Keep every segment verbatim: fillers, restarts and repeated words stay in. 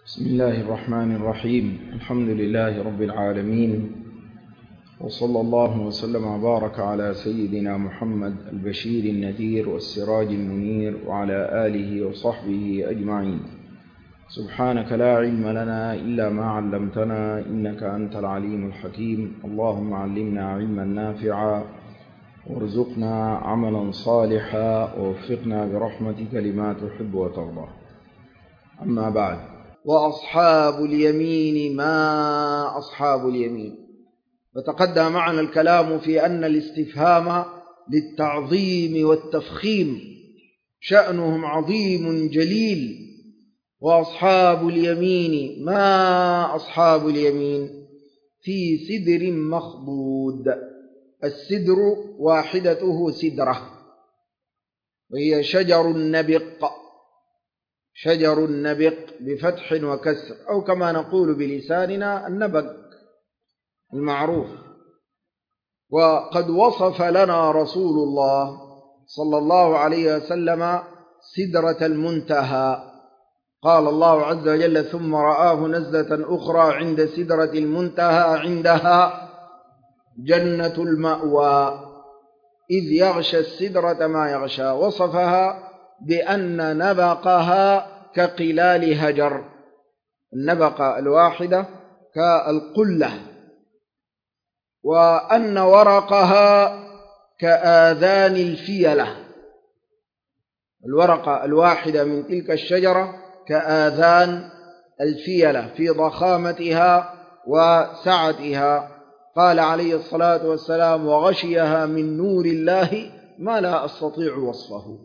بسم الله الرحمن الرحيم. الحمد لله رب العالمين، وصلى الله وسلم وبارك على سيدنا محمد البشير النذير والسراج المنير وعلى آله وصحبه أجمعين. سبحانك لا علم لنا إلا ما علمتنا إنك أنت العليم الحكيم. اللهم علمنا علما نافعا وارزقنا عملا صالحا ووفقنا برحمتك لما تحب وترضى. أما بعد، وأصحاب اليمين ما أصحاب اليمين. وتقدم معنا الكلام في أن الاستفهام للتعظيم والتفخيم، شأنهم عظيم جليل. وأصحاب اليمين ما أصحاب اليمين في سدر مخضود. السدر واحدته سدرة، وهي شجر النبق، شجر النبق بفتح وكسر، أو كما نقول بلساننا النبق المعروف. وقد وصف لنا رسول الله صلى الله عليه وسلم سدرة المنتهى. قال الله عز وجل: ثم رآه نزلة أخرى عند سدرة المنتهى عندها جنة المأوى إذ يغشى السدرة ما يغشى. وصفها بأن نبقها كقلال هجر، النبقة الواحدة كالقلة، وأن ورقها كآذان الفيلة. الورقة الواحدة من تلك الشجرة كآذان الفيلة في ضخامتها وسعتها. قال عليه الصلاة والسلام: وغشيها من نور الله ما لا أستطيع وصفه.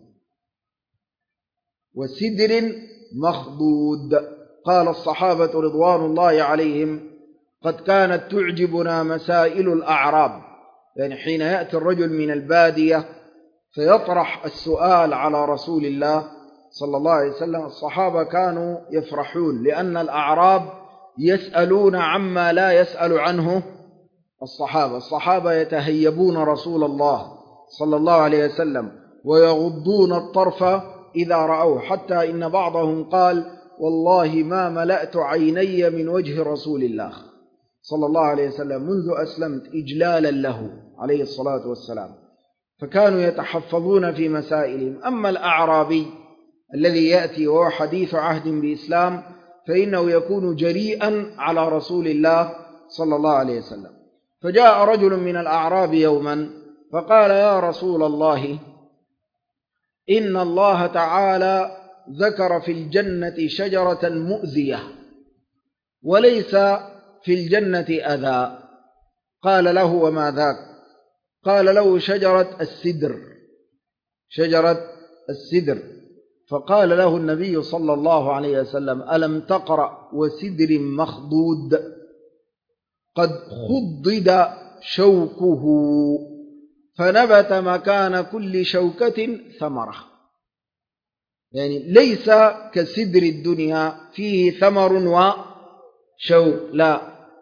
وسدر مخضود. قال الصحابة رضوان الله عليهم: قد كانت تعجبنا مسائل الأعراب، يعني حين يأتي الرجل من البادية فيطرح السؤال على رسول الله صلى الله عليه وسلم، الصحابة كانوا يفرحون، لأن الأعراب يسألون عما لا يسأل عنه الصحابة. الصحابة يتهيبون رسول الله صلى الله عليه وسلم ويغضون الطرف إذا رأوه، حتى إن بعضهم قال: والله ما ملأت عيني من وجه رسول الله صلى الله عليه وسلم منذ أسلمت إجلالا له عليه الصلاة والسلام. فكانوا يتحفظون في مسائلهم. أما الأعرابي الذي يأتي وهو حديث عهد بإسلام فإنه يكون جريئا على رسول الله صلى الله عليه وسلم. فجاء رجل من الأعراب يوما فقال: يا رسول الله، إن الله تعالى ذكر في الجنة شجرة مؤذية وليس في الجنة أذى. قال له: وما ذاك؟ قال له: شجرة السدر، شجرة السدر. فقال له النبي صلى الله عليه وسلم: ألم تقرأ وسدر مخضود قد خضد شوكه فنبت مكان كل شوكة ثمرة. يعني ليس كسدر الدنيا فيه ثمر وشوك، لا،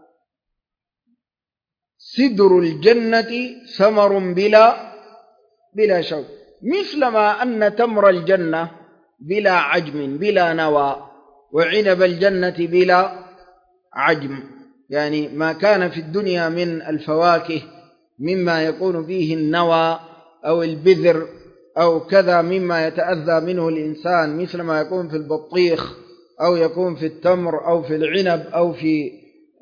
سدر الجنة ثمر بلا بلا شوك، مثلما أن تمر الجنة بلا عجم بلا نوى، وعنب الجنة بلا عجم. يعني ما كان في الدنيا من الفواكه مما يكون فيه النوى أو البذر أو كذا مما يتأذى منه الإنسان، مثل ما يكون في البطيخ أو يكون في التمر أو في العنب أو في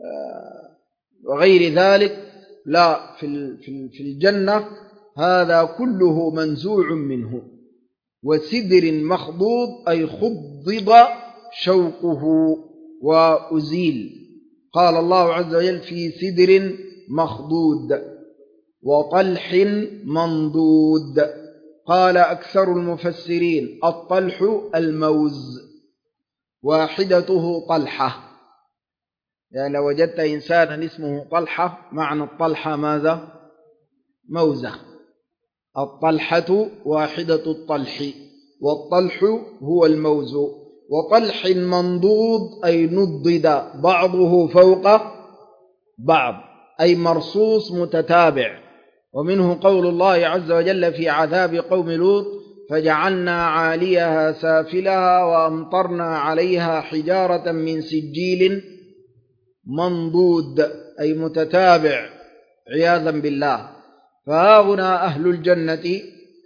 غير ذلك، لا، في الجنة هذا كله منزوع منه. وسدر مخضود أي خضض شوقه وأزيل. قال الله عز وجل: في سدر مخضود وطلح منضود. قال أكثر المفسرين: الطلح الموز، واحدته طلحة. يعني لو وجدت إنسانا اسمه طلحة، معنى الطلحة ماذا؟ موزة. الطلحة واحدة الطلح، والطلح هو الموز. وطلح منضود أي نضد بعضه فوق بعض، أي مرصوص متتابع. ومنه قول الله عز وجل في عذاب قوم لوط: فجعلنا عاليها سافلها وأمطرنا عليها حجارة من سجيل منضود أي متتابع عياذا بالله. فهاهنا أهل الجنة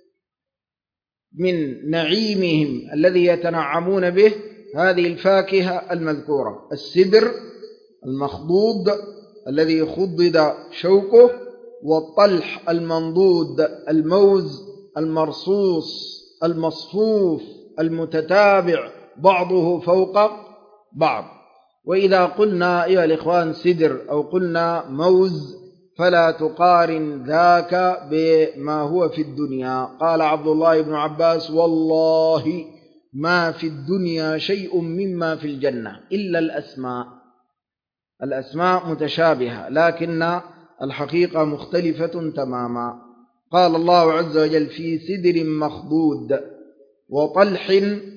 من نعيمهم الذي يتنعمون به هذه الفاكهة المذكورة: السدر المخضود الذي خضد شوكه، والطلح المنضود، الموز المرصوص المصفوف المتتابع بعضه فوق بعض. وإذا قلنا أيها الإخوان سدر أو قلنا موز فلا تقارن ذاك بما هو في الدنيا. قال عبد الله بن عباس: والله ما في الدنيا شيء مما في الجنة إلا الأسماء. الأسماء متشابهة لكن الحقيقة مختلفة تماما. قال الله عز وجل: في سدر مخضود وطلح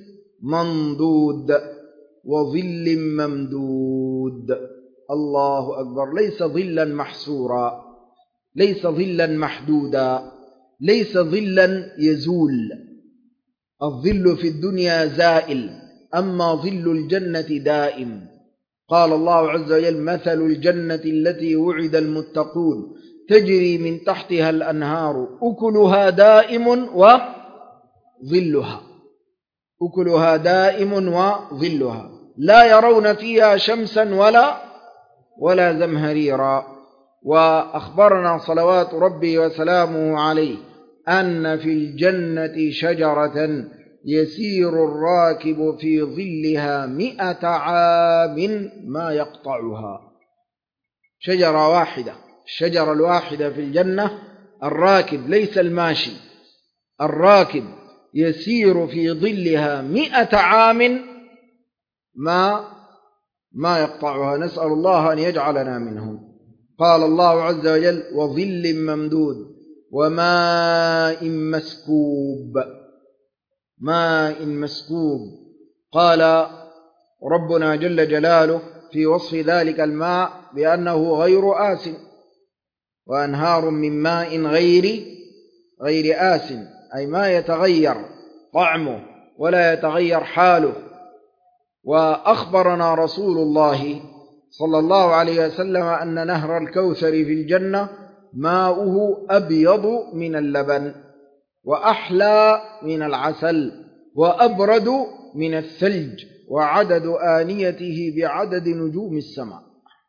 منضود وظل ممدود. الله أكبر. ليس ظلا محسورا، ليس ظلا محدودا، ليس ظلا يزول. الظل في الدنيا زائل، أما ظل الجنة دائم. قال الله عز وجل: مثل الجنة التي وعد المتقون تجري من تحتها الأنهار أكلها دائم وظلها. أكلها دائم وظلها لا يرون فيها شمسا ولا ولا زمهريرا. وأخبرنا صلوات ربي وسلامه عليه أن في الجنة شجرة يسير الراكب في ظلها مئة عام ما يقطعها. شجرة واحدة، الشجرة الواحدة في الجنة، الراكب ليس الماشي، الراكب يسير في ظلها مئة عام ما ما يقطعها. نسأل الله أن يجعلنا منهم. قال الله عز وجل: وظل ممدود وماء مسكوب. ماء مسكوب. قال ربنا جل جلاله في وصف ذلك الماء بأنه غير آسن، وأنهار من ماء غير غير آسن، أي ما يتغير طعمه ولا يتغير حاله. وأخبرنا رسول الله صلى الله عليه وسلم أن نهر الكوثر في الجنة ماؤه أبيض من اللبن، وأحلى من العسل، وأبرد من الثلج، وعدد آنيته بعدد نجوم السماء.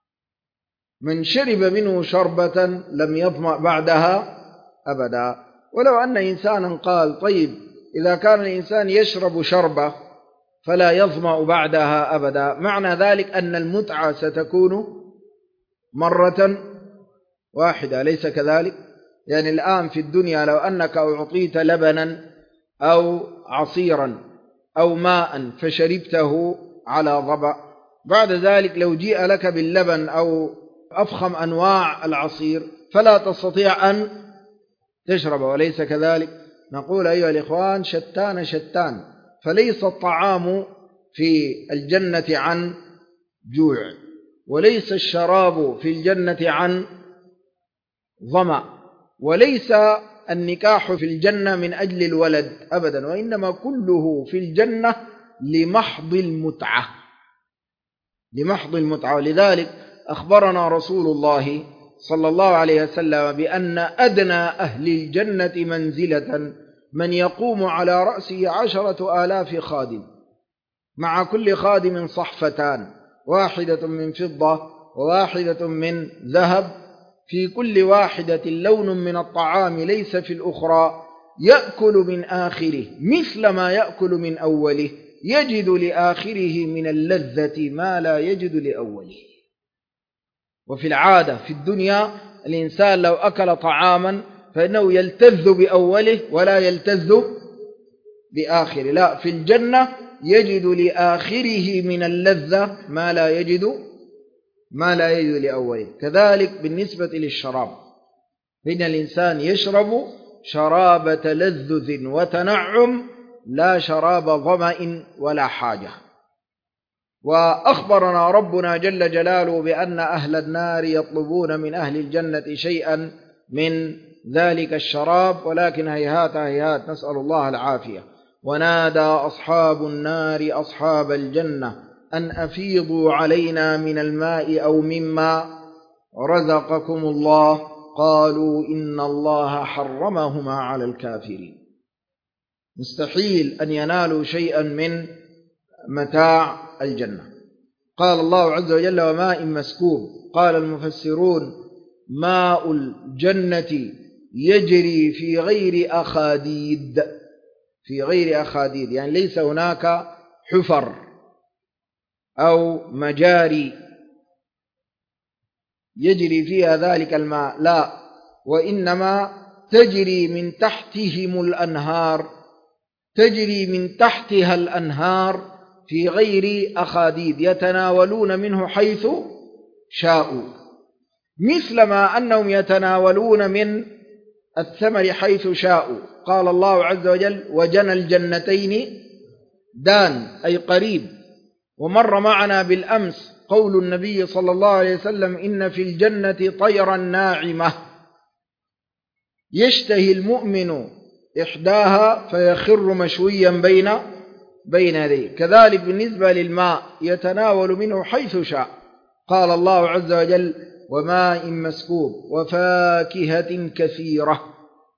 من شرب منه شربة لم يظمأ بعدها أبدا. ولو أن إنسانا قال: طيب إذا كان الإنسان يشرب شربة فلا يظمأ بعدها أبدا، معنى ذلك أن المتعة ستكون مرة واحدة، أليس كذلك؟ يعني الآن في الدنيا لو أنك أعطيت لبنا أو عصيرا أو ماء فشربته على ظبأ، بعد ذلك لو جيء لك باللبن أو أفخم أنواع العصير فلا تستطيع أن تشرب، وليس كذلك؟ نقول أيها الإخوان: شتان شتان. فليس الطعام في الجنة عن جوع، وليس الشراب في الجنة عن ظمأ، وليس النكاح في الجنة من أجل الولد أبدا، وإنما كله في الجنة لمحض المتعة، لمحض المتعة. ولذلك أخبرنا رسول الله صلى الله عليه وسلم بأن أدنى أهل الجنة منزلة من يقوم على رأسه عشرة آلاف خادم، مع كل خادم صحفتان، واحدة من فضة وواحدة من ذهب، في كل واحدة لون من الطعام ليس في الأخرى، يأكل من آخره مثل ما يأكل من أوله، يجد لآخره من اللذة ما لا يجد لأوله. وفي العادة في الدنيا الإنسان لو أكل طعاما فإنه يلتذ بأوله ولا يلتذ بآخره، لا، في الجنة يجد لآخره من اللذة ما لا يجد ما لا يجد لأوله. كذلك بالنسبة للشراب، فإن الإنسان يشرب شراب تلذذ وتنعم لا شراب ظمأ ولا حاجة. وأخبرنا ربنا جل جلاله بأن أهل النار يطلبون من أهل الجنة شيئا من ذلك الشراب، ولكن هيهات هيهات، نسأل الله العافية. ونادى أصحاب النار أصحاب الجنة أن أفيضوا علينا من الماء أو مما رزقكم الله، قالوا إن الله حرمهما على الكافرين. مستحيل أن ينالوا شيئا من متاع الجنة. قال الله عز وجل وماء مسكوب. قال المفسرون ماء الجنة يجري في غير أخاديد، في غير أخاديد يعني ليس هناك حفر أو مجاري يجري فيها ذلك الماء، لا، وإنما تجري من تحتهم الأنهار، تجري من تحتها الأنهار في غير أخاديد، يتناولون منه حيث شاءوا، مثلما أنهم يتناولون من الثمر حيث شاءوا. قال الله عز وجل وجنى الجنتين دان أي قريب. ومر معنا بالأمس قول النبي صلى الله عليه وسلم إن في الجنة طيرا ناعمة يشتهي المؤمن إحداها فيخر مشويا بين بين يديه. كذلك بالنسبة للماء يتناول منه حيث شاء. قال الله عز وجل وماء مسكوب وفاكهة كثيرة،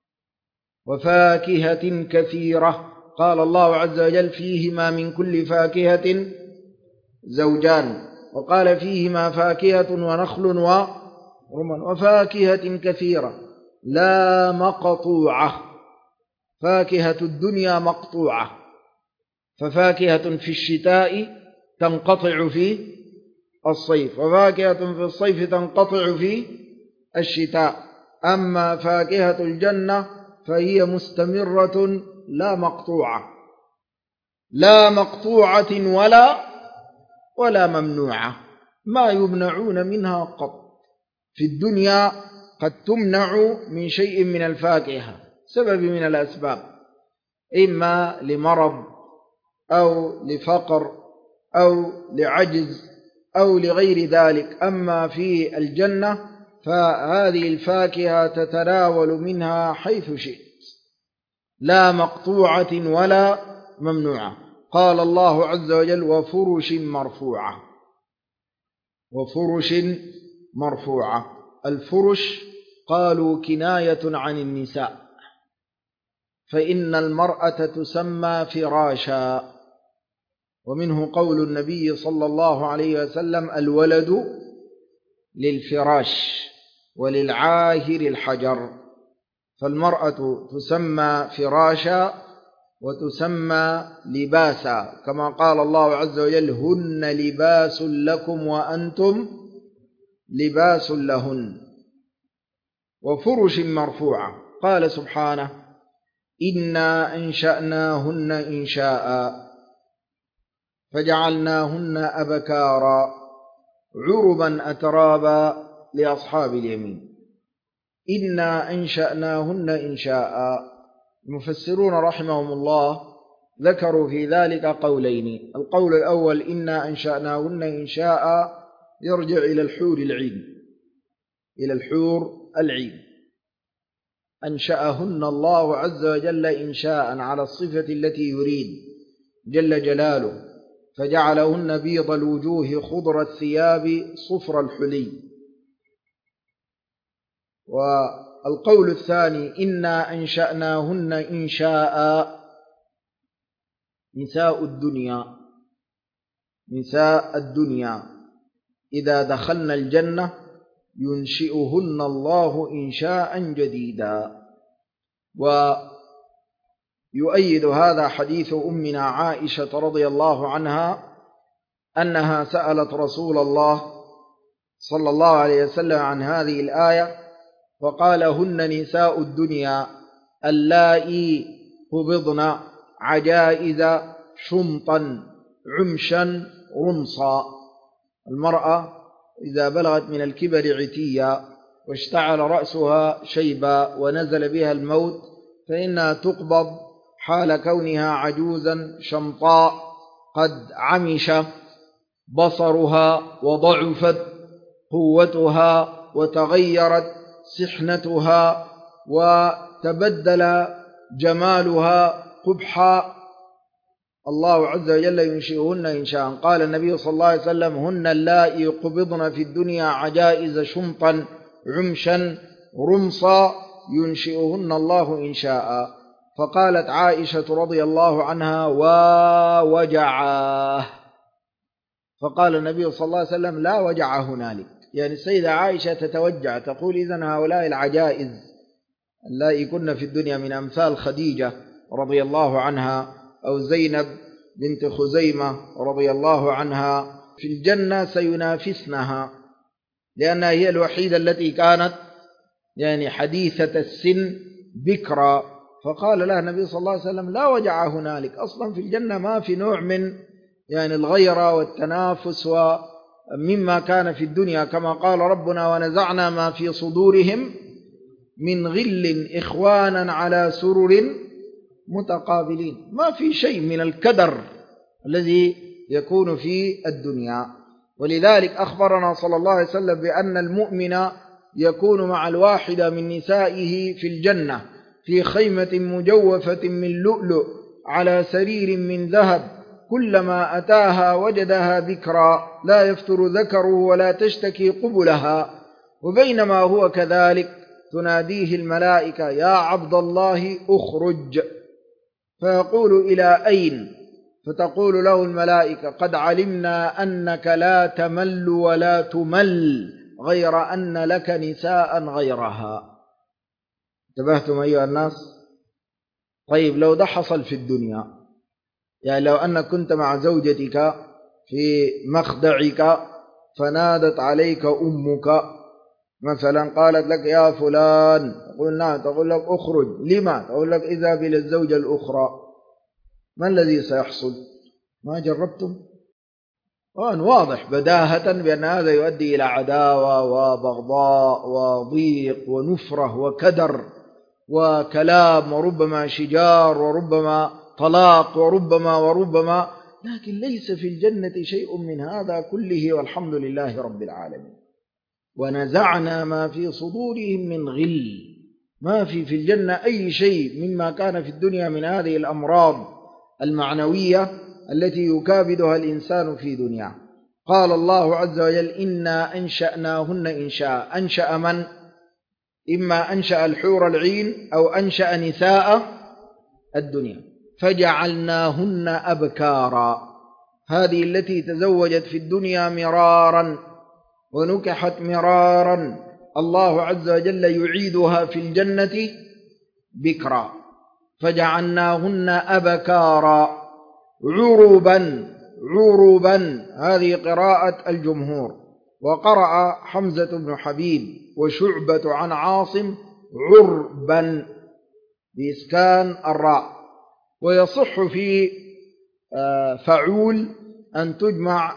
وفاكهة كثيرة. قال الله عز وجل فيهما من كل فاكهة زوجان، وقال فيهما فاكهة ونخل ورمان، وفاكهة كثيرة لا مقطوعة. فاكهة الدنيا مقطوعة، ففاكهة في الشتاء تنقطع في الصيف، وفاكهة في الصيف تنقطع في الشتاء. أما فاكهة الجنة فهي مستمرة لا مقطوعة، لا مقطوعة ولا ولا ممنوعة، ما يمنعون منها قط. في الدنيا قد تمنع من شيء من الفاكهة سبب من الأسباب، إما لمرض أو لفقر أو لعجز أو لغير ذلك. أما في الجنة فهذه الفاكهة تتناول منها حيث شئت، لا مقطوعة ولا ممنوعة. قال الله عز وجل وفرش مرفوعة، وفرش مرفوعة. الفرش قالوا كناية عن النساء، فإن المرأة تسمى فراشا، ومنه قول النبي صلى الله عليه وسلم الولد للفراش وللعاهر الحجر. فالمرأة تسمى فراشا وتسمى لباسا، كما قال الله عز وجل هن لباس لكم وأنتم لباس لهن. وفرش مرفوعة. قال سبحانه إنا أنشأناهن إنشاء فجعلناهن أبكارا عربا أترابا لأصحاب اليمين. إنا أنشأناهن إنشاء. المفسرون رحمهم الله ذكروا في ذلك قولين. القول الأول إنا أنشأناهن إنشاء يرجع إلى الحور العين، إلى الحور العين. أنشأهن الله عز وجل إنشاء على الصفة التي يريد جل جلاله، فجعلهن بيض الوجوه خضر الثياب صفر الحلي. والقول الثاني إنا أنشأناهن إنشاء نساء الدنيا، نساء الدنيا إذا دخلن الجنة ينشئهن الله إنشاء جديدا. ويؤيد هذا حديث أمنا عائشة رضي الله عنها أنها سألت رسول الله صلى الله عليه وسلم عن هذه الآية فقال هن نساء الدنيا اللائي قبضن عجائز شمطا عمشا رمصا. المرأة إذا بلغت من الكبر عتيا واشتعل رأسها شيبا ونزل بها الموت فإنها تقبض حال كونها عجوزا شمطاء قد عمش بصرها وضعفت قوتها وتغيرت سحنتها وتبدل جمالها قبحا الله عز وجل ينشئهن إنشاء. قال النبي صلى الله عليه وسلم هن اللائي قبضن في الدنيا عجائز شمطا عمشا رمصا ينشئهن الله إنشاء. فقالت عائشة رضي الله عنها ووجعاه، فقال النبي صلى الله عليه وسلم لا وجع هنالك، يعني السيدة عائشة تتوجع تقول إذن هؤلاء العجائز اللائي كن في الدنيا من أمثال خديجة رضي الله عنها أو زينب بنت خزيمة رضي الله عنها في الجنة سينافسنها، لأنها هي الوحيدة التي كانت يعني حديثة السن بكرا. فقال لها النبي صلى الله عليه وسلم لا وجع هنالك، أصلا في الجنة ما في نوع من يعني الغيرة والتنافس ومما كان في الدنيا، كما قال ربنا ونزعنا ما في صدورهم من غل إخوانا على سرر متقابلين. ما في شيء من الكدر الذي يكون في الدنيا. ولذلك أخبرنا صلى الله عليه وسلم بأن المؤمن يكون مع الواحدة من نسائه في الجنة في خيمة مجوفة من لؤلؤ على سرير من ذهب، كلما أتاها وجدها بكرا لا يفتر ذكره ولا تشتكي قبلها، وبينما هو كذلك تناديه الملائكة يا عبد الله أخرج، فيقول إلى أين؟ فتقول له الملائكة قد علمنا أنك لا تمل ولا تمل غير أن لك نساء غيرها. انتبهتم أيها الناس؟ طيب لو ده حصل في الدنيا، يعني لو أنك كنت مع زوجتك في مخدعك فنادت عليك أمك مثلا قالت لك يا فلان، تقول نعم، تقول لك أخرج، لما؟ تقول لك اذهب إلى الزوجة الأخرى، ما الذي سيحصل؟ ما جربتم؟ وأن واضح بداهة بأن هذا يؤدي إلى عداوة وبغضاء وضيق ونفرة وكدر وكلام وربما شجار وربما طلاق وربما وربما لكن ليس في الجنة شيء من هذا كله، والحمد لله رب العالمين. ونزعنا ما في صدورهم من غل، ما في في الجنة أي شيء مما كان في الدنيا من هذه الأمراض المعنوية التي يكابدها الإنسان في دنياه. قال الله عز وجل إنا أنشأناهن إنشاء. أنشأ من؟ إما أنشأ الحور العين أو أنشأ نساء الدنيا. فجعلناهن أبكارا، هذه التي تزوجت في الدنيا مرارا ونكحت مرارا، الله عز وجل يعيدها في الجنة بكرا. فجعلناهن أبكارا عربا، عربا هذه قراءة الجمهور، وقرأ حمزة بن حبيب وشعبة عن عاصم عربا بإسكان الراء. ويصح في فعول أن تجمع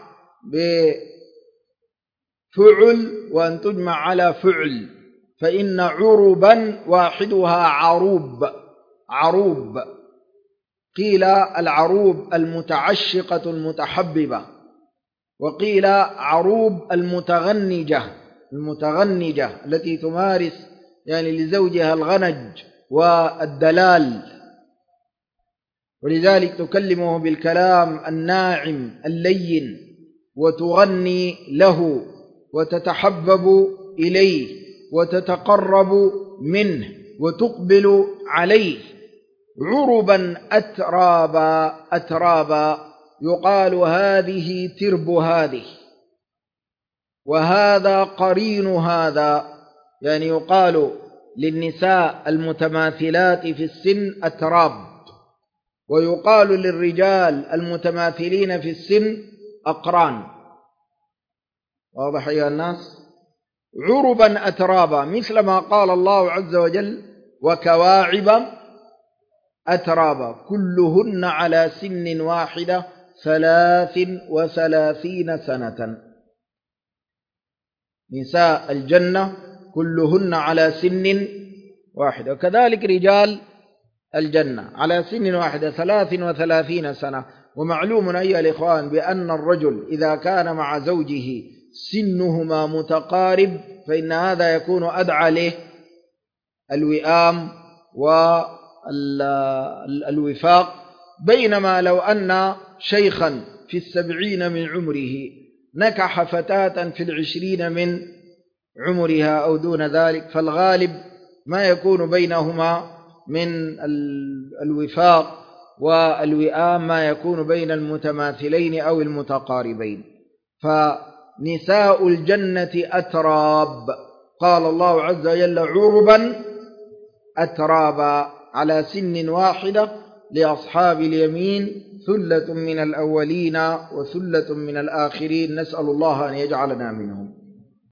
بفعل وأن تجمع على فعل، فإن عربا واحدها عروب، عروب. قيل العروب المتعشقة المتحببة، وقيل عروب المتغنجة، المتغنجة التي تمارس يعني لزوجها الغنج والدلال، ولذلك تكلمه بالكلام الناعم اللين وتغني له وتتحبب إليه وتتقرب منه وتقبل عليه. عربا أترابا، أترابا يقال هذه ترب هذه وهذا قرين هذا، يعني يقال للنساء المتماثلات في السن أتراب، ويقال للرجال المتماثلين في السن أقران. واضح أيها الناس؟ عربا أترابا، مثل ما قال الله عز وجل وكواعب أترابا كلهن على سن واحدة ثلاث وثلاثين سنة. نساء الجنة كلهن على سن واحدة، وكذلك رجال الجنة على سن واحدة ثلاث وثلاثين سنة. ومعلوم أيها الإخوان بأن الرجل إذا كان مع زوجه سنهما متقارب فإن هذا يكون أدعى له الوئام والوفاق. بينما لو أن شيخا في السبعين من عمره نكح فتاة في العشرين من عمرها أو دون ذلك، فالغالب ما يكون بينهما من الوفاق والوئام ما يكون بين المتماثلين أو المتقاربين. فنساء الجنة أتراب، قال الله عز وجل عربا أترابا على سن واحدة لأصحاب اليمين ثلة من الأولين وثلة من الآخرين، نسأل الله أن يجعلنا منهم.